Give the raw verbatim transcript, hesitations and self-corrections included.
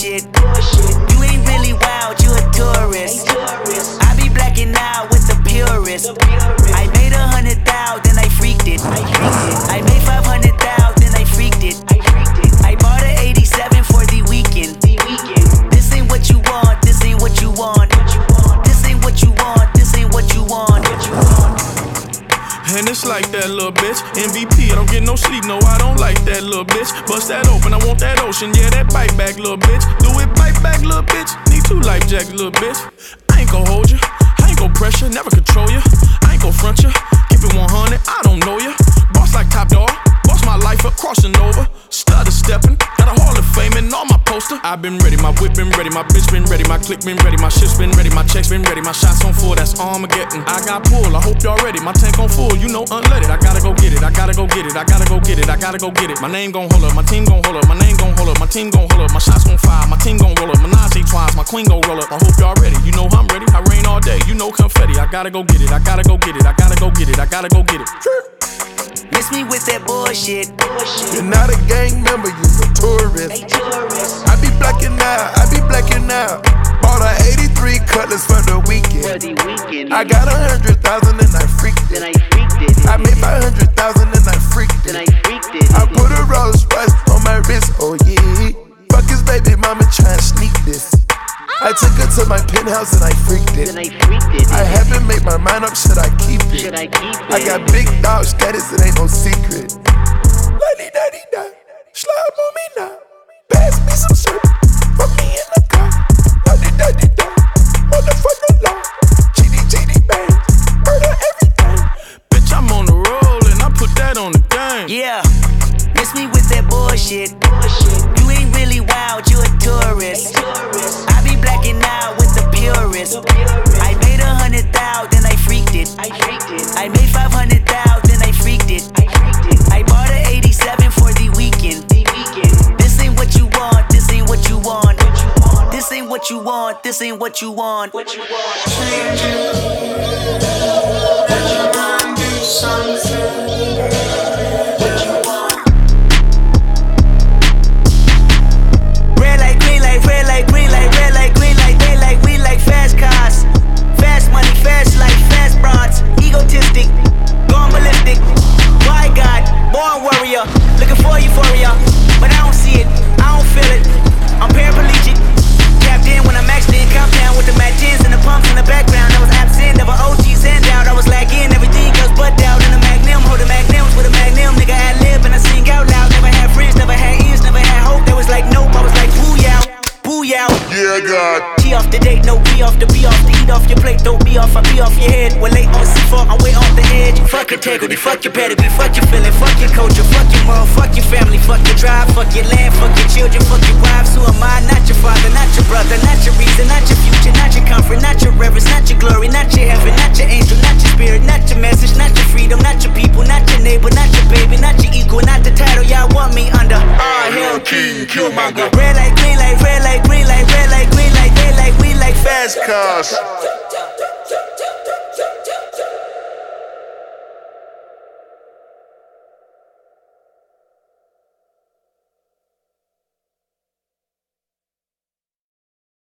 bullshit. You ain't really wild, you a tourist. I be blacking out with the purist. I made a hundred thou, then I freaked it. I made five hundred thou, then I freaked it. I bought an eighty-seven for the weekend. This ain't what you want, this ain't what you want. This ain't what you want, this ain't what you want. And it's like that little bitch. M V P, I don't get no sleep, no, I don't like that little bitch. Bust that open, I want that ocean, yeah, that bite back, little bitch. Do it, bite back, little bitch. Need two life jacks, little bitch. I ain't gon' hold you, I ain't gon' pressure, never control you. I ain't gon' front you, keep it one hundred, I don't know you. Boss like Top Dog, boss my life up, crossing over. Stutter stepping, got a Hall of Fame and all my poster. I been ready, my whip been ready, my bitch been ready, my click been ready, my shit's been ready, my checks been ready, my shots on full, that's Armageddon. I got pull, I hope y'all ready, my tank on full, you know unleaded. I gotta go get it, I gotta go get it, I gotta go get it, I gotta go get it. My name gon' hold up, my team gon' hold up, my name gon' hold up, my team gon' hold up, my shots gon' fire, my team gon' roll up, Menage twice, my queen gon' roll up. I hope y'all ready, you know I'm ready, I rain all day, you know confetti. I gotta go get it, I gotta go get it, I gotta go get it, I gotta go get it. Miss me with that bullshit. You're not a gang member, you're a tourist. I be blacking out, I be blacking out. Bought a eighty-three Cutlass for the weekend. I got a hundred thousand and I freaked it. I made five hundred thousand and I freaked it. I put a Rolls Royce on my wrist, oh yeah. Fuck his baby mama tryna sneak this. I took her to my penthouse and I freaked it. I haven't made my mind up, should I keep it? I got big dog status, it ain't no secret. Lady daddy da, slide on me now. Pass me some syrup, fuck me in the car. Lady daddy da, motherfucker law. G D G D bang, murder everything. Bitch, I'm on the roll and I put that on the game. Yeah, miss me with that bullshit. You ain't really wild, you a tourist. I be blacking out with the purist. I made a hundred thou, then I freaked it. I made five hundred thou, then I freaked it. I bought an eighty-seven for the weekend. This ain't what you want, this ain't what you want. This ain't what you want, this ain't what you want. Change it. Let your mind do something. Egotistic, going ballistic. Why God, born warrior, looking for euphoria, but I don't see it, I don't feel it. I'm paraplegic, tapped in when I maxed in, compound with the Mac tens and the pumps in the background. I was absent, never O Gs and out. I was lagging, everything else but doubt. In the Magnum, holding Magnums with a Magnum, nigga ad lib and I sing out loud. Never had friends, never had ears, never had hope. They was like nope, I was like booyah, booyah. Yeah, God. T off the date, no be off the be off the eat off your plate, don't be off, I be off your head. We're late on C four, I'm way off the edge. Fuck integrity, fuck your pedigree, fuck your feeling, fuck your culture, fuck your mom, fuck your family, fuck your drive, fuck your land, fuck your children, fuck your wives. Who am I? Not your father, not your brother, not your reason, not your future, not your comfort, not your reverence, not your glory, not your heaven, not your angel, not your spirit, not your message, not your freedom, not your people, not your neighbor, not your baby, not your equal, not the title y'all want me under. Ah, hell king, Killmonger. Red light, green light, red light, green light, red light, green light, they like, we like fast cars.